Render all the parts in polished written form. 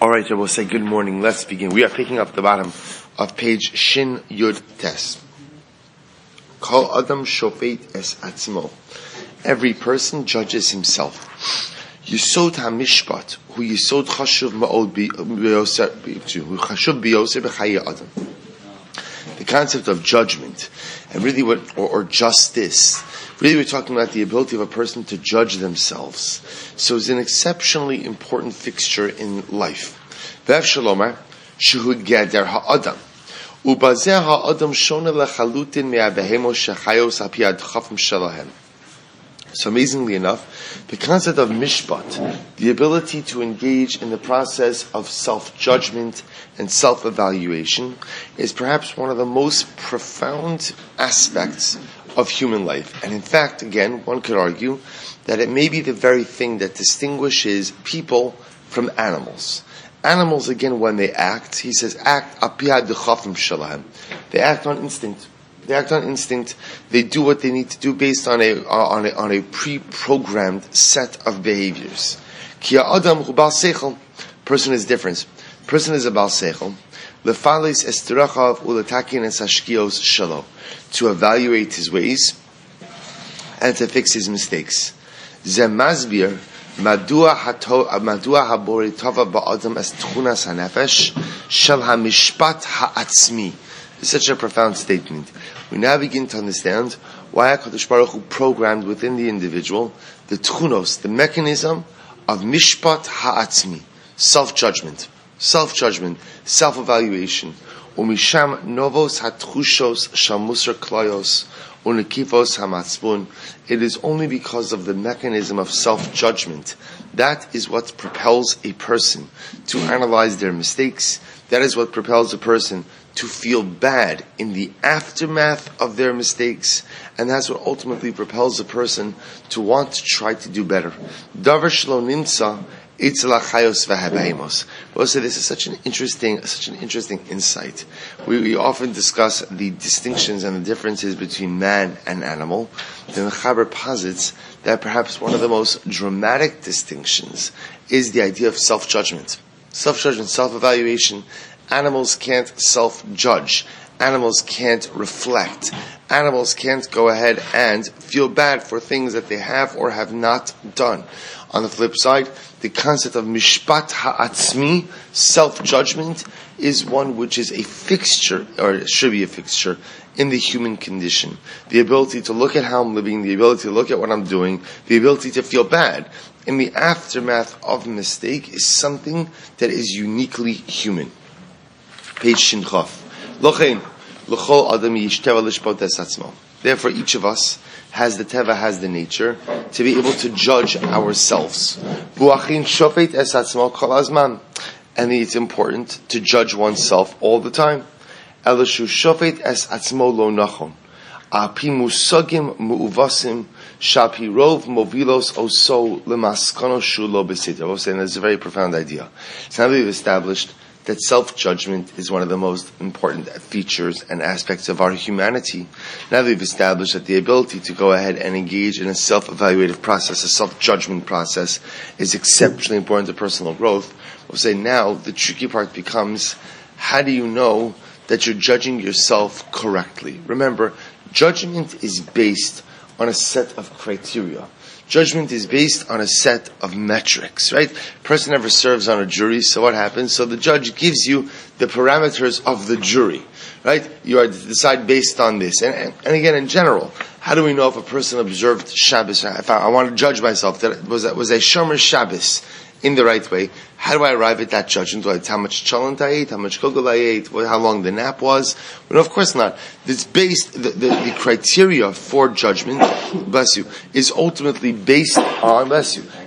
All right, I will say good morning. Let's begin. We are picking up the bottom of page Shin Yud Tes. Kol Adam Shofet Es Atzmo. Every person judges himself. Yisod HaMishpat, hu Yisod Chashuv Ma'od Chashuv B'Yoser B'Chaye Adam. The concept of judgment, and really or justice. Really, we're talking about the ability of a person to judge themselves. So it's an exceptionally important fixture in life. Ve'ef shalomar, shehu geder ha'adam. Ubazeh ha'adam shona lechalutin me'abehemos shechayos al pi adchafim shelahem. So amazingly enough, the concept of mishpat, the ability to engage in the process of self-judgment and self-evaluation, is perhaps one of the most profound aspects of human life. And in fact, again, one could argue that it may be the very thing that distinguishes people from animals. Animals, again, when they act, he says, act apiyad d'chafim shalahem. They act on instinct. They do what they need to do based on a pre-programmed set of behaviors. Ki ha'adam hu bal seichel. Person is different. Person is a bal seichel. Lefales estirachav uletakin es hashkios shalo. To evaluate his ways and to fix his mistakes. Zemazbir madua habori tova ba'adam es tchunas hanefesh shel hamishpat ha'atzmi. It's such a profound statement. We now begin to understand why HaKadosh Baruch Hu programmed within the individual the tchunos, the mechanism of mishpat ha'atzmi, self-judgment, self-evaluation. Umisham novos hatchushos shamusar klayos unikifos hamatzbun. It is only because of the mechanism of self-judgment that is what propels a person to analyze their mistakes. That is what propels a person to feel bad in the aftermath of their mistakes, and that's what ultimately propels a person to want to try to do better. Davar shelo nimtza itzel hachayos v'habehemos. We'll say this is such an interesting insight. We often discuss the distinctions and the differences between man and animal. The Mechaber posits that perhaps one of the most dramatic distinctions is the idea of self-judgment, self-evaluation. Animals can't self-judge. Animals can't reflect. Animals can't go ahead and feel bad for things that they have or have not done. On the flip side, the concept of mishpat ha'atzmi, self-judgment, is one which is a fixture, or should be a fixture, in the human condition. The ability to look at how I'm living, the ability to look at what I'm doing, the ability to feel bad in the aftermath of a mistake is something that is uniquely human. Page Shin Chaf. Lochein, l'chol adam yishteva lishpot es atzmo. Therefore, each of us has the nature to be able to judge ourselves. Bu'achin shofet es atzmo kol hazman. And it's important to judge oneself all the time. Elishu shofet es atzmo lo nachon. Api musagim mu'uvasim shapi rov movilos oso lemaskano shulo beseder. I was saying that's a very profound idea. So now we've established that self-judgment is one of the most important features and aspects of our humanity. Now we've established that the ability to go ahead and engage in a self-evaluative process, a self-judgment process, is exceptionally important to personal growth. We'll say now the tricky part becomes, how do you know that you're judging yourself correctly? Remember, judgment is based on a set of criteria. Judgment is based on a set of metrics, right? Person never serves on a jury, so what happens? So the judge gives you the parameters of the jury, right? You are to decide based on this. And again, in general, how do we know if a person observed Shabbos? If I want to judge myself, that was a Shomer Shabbos in the right way, how do I arrive at that judgment? How much cholent I ate, how much kugel I ate, how long the nap was? Well, of course not. It's based, the criteria for judgment, bless you, is ultimately based on the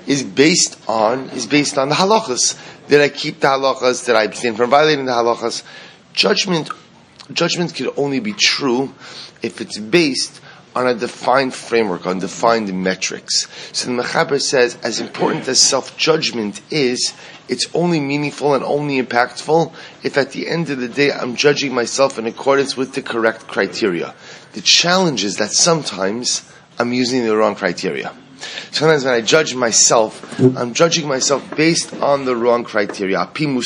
halachas. Did I keep the halachas? Did I abstain from violating the halachas? Judgment can only be true if it's based on a defined framework, on defined metrics. So the Mechaber says, as important as self-judgment is, it's only meaningful and only impactful if at the end of the day I'm judging myself in accordance with the correct criteria. The challenge is that sometimes I'm using the wrong criteria. Sometimes when I judge myself, I'm judging myself based on the wrong criteria. I'm judging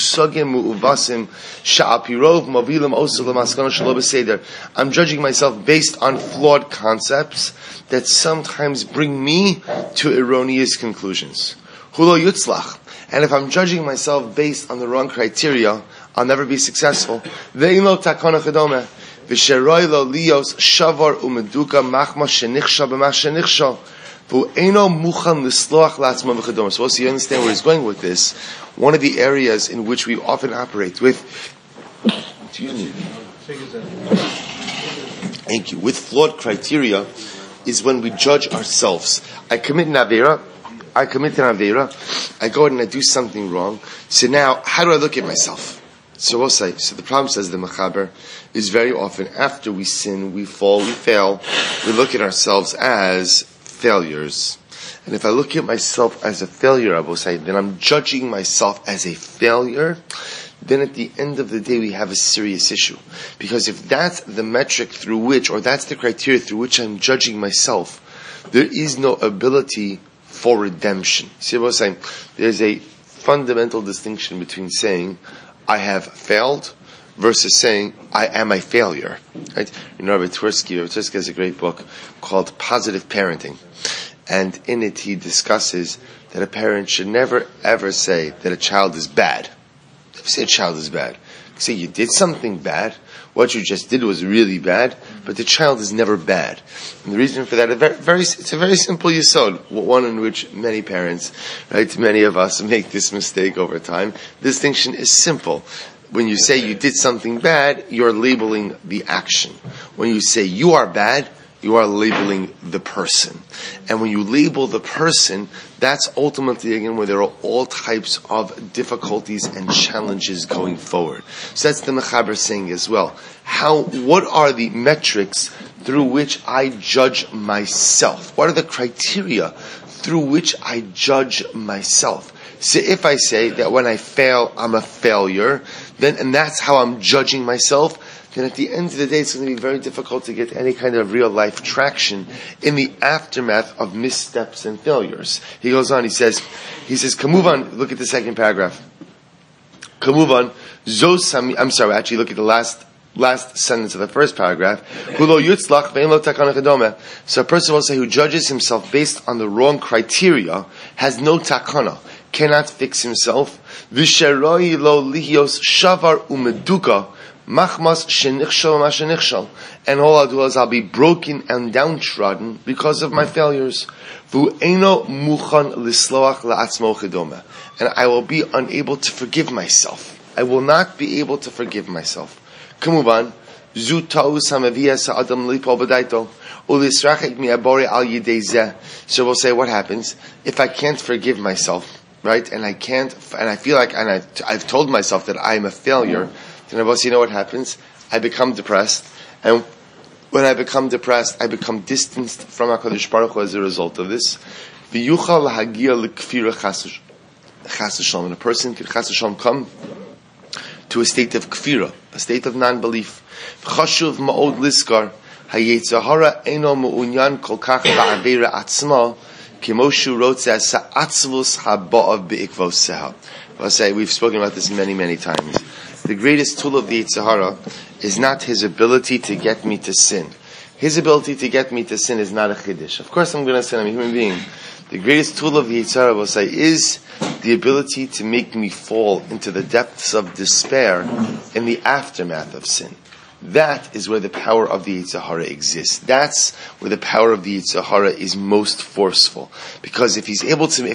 myself based on flawed concepts that sometimes bring me to erroneous conclusions. And if I'm judging myself based on the wrong criteria, I'll never be successful. So also you understand where he's going with this. One of the areas in which we often operate with thank you, with flawed criteria is when we judge ourselves. I commit an Aveira, I go ahead and I do something wrong. So now, how do I look at myself? So we'll say, so the problem, says the Mechaber, is very often after we sin, we fall, we fail, we look at ourselves as failures. And if I look at myself as a failure, I will say, then I'm judging myself as a failure, then at the end of the day we have a serious issue. Because if that's the metric through which, or that's the criteria through which I'm judging myself, there is no ability for redemption. See what I'm saying? There's a fundamental distinction between saying, I have failed, versus saying, I am a failure. Right? You know, Rabbi Twersky has a great book called Positive Parenting. And in it he discusses that a parent should never ever say that a child is bad. Never say a child is bad. Say you did something bad, what you just did was really bad, but the child is never bad. And the reason for that is it's a very simple yesod, one in which many parents, right, many of us make this mistake over time. The distinction is simple. When you say you did something bad, you're labeling the action. When you say you are bad, you are labeling the person. And when you label the person, that's ultimately, again, where there are all types of difficulties and challenges going forward. So that's the Mechaber saying as well. What are the metrics through which I judge myself? What are the criteria through which I judge myself? So if I say that when I fail, I'm a failure, and that's how I'm judging myself, then at the end of the day, it's going to be very difficult to get any kind of real life traction in the aftermath of missteps and failures. He goes on, he says, Kamuvan, look at the second paragraph. Kamuvan, actually look at the last sentence of the first paragraph. So a person will say who judges himself based on the wrong criteria has no takana, cannot fix himself. Visheroi lo lihios shavar umeduka. Machmas shenichshal mashenichshal, and all I'll do is I'll be broken and downtrodden because of my failures. V'eino muchan lisloach la'atzmo chedoma, and I will be unable to forgive myself. I will not be able to forgive myself. Kumuvan zu ta'us hamaviyah sa'adam lipol b'daito ulisrachik mi'abori al yidei zeh. So we'll say, what happens if I can't forgive myself, right? And I feel like, I've told myself that I am a failure. Then, you know what happens? I become depressed, and when I become depressed, I become distanced from HaKadosh Baruch Hu as a result of this. V'yuchal lahagia l'kfira chas v'shalom, and a person could chas v'shalom come to a state of kfira, a state of non-belief. V'chashuv ma'od liskar hayetzahara eno mu'unyan kol kach ba'avera atzma kimoshu rotzeh sa'atzvus haba'av be'ikvoseha. I'll say, we've spoken about this many, many times. The greatest tool of the Yetzer Hara is not his ability to get me to sin. His ability to get me to sin is not a chiddush. Of course I'm going to sin, I'm a human being. The greatest tool of the Yetzer Hara, will say, is the ability to make me fall into the depths of despair in the aftermath of sin. That is where the power of the Yetzer Hara exists. That's where the power of the Yetzer Hara is most forceful. Because if he's able to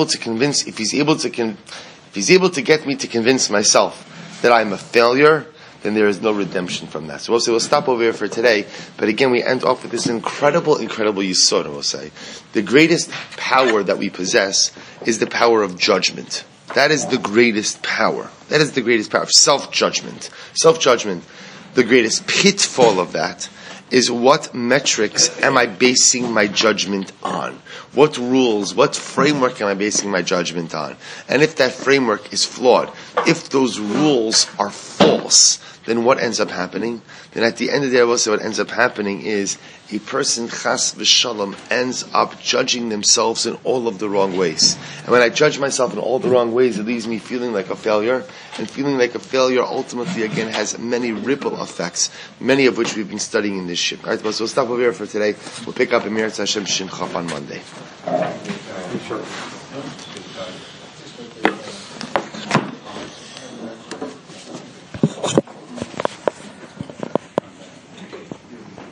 get me to convince myself that I'm a failure, then there is no redemption from that. So we'll stop over here for today. But again, we end off with this incredible yisod, we'll say. The greatest power that we possess is the power of judgment. That is the greatest power. That is the greatest power of self-judgment. Self-judgment. The greatest pitfall of that is what metrics am I basing my judgment on? What rules, what framework am I basing my judgment on? And if that framework is flawed, if those rules are false, then what ends up happening? Then at the end of the day, also what ends up happening is a person, chas v'shalom, ends up judging themselves in all of the wrong ways. And when I judge myself in all the wrong ways, it leaves me feeling like a failure. And feeling like a failure ultimately, again, has many ripple effects, many of which we've been studying in this ship. Alright, so we'll stop over here for today. We'll pick up Emir Hashem Shin Chaf on Monday.